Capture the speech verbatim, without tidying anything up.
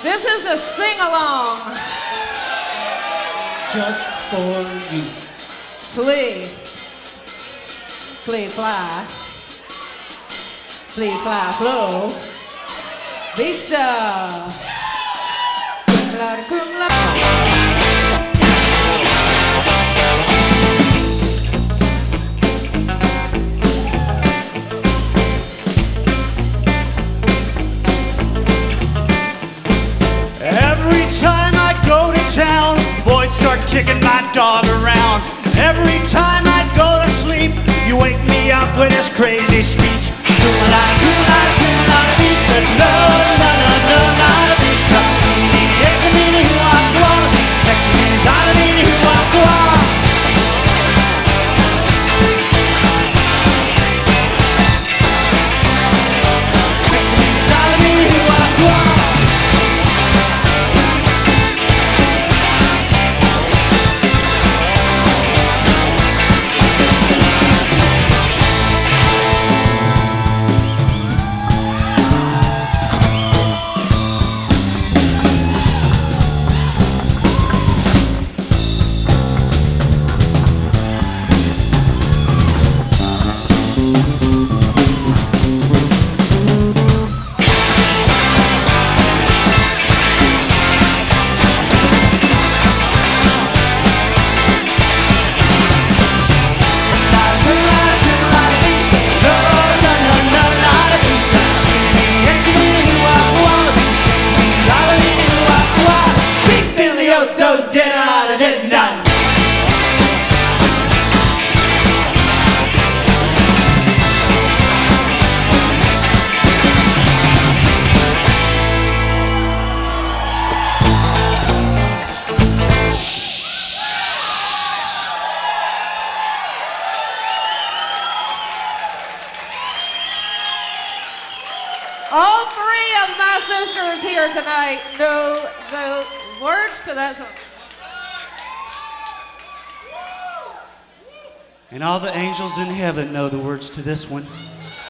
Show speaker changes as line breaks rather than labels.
This is a sing-along.
Just for you.
Flee. Flee, fly. Flee, fly, flow. Vista. Cum laude, cum laude.
Every time I go to town, boys start kicking my dog around. Every time I go to sleep, you wake me up with this crazy speech. Kumala, kumala, kumala, vista, no, no, no, no, not a vista. It's a meaning who I want, it's a meaning I don't mean who I want. It's a meaning I don't mean who I want.
All three of my sisters here tonight know the words to that song.
And all the angels in heaven know the words to this one.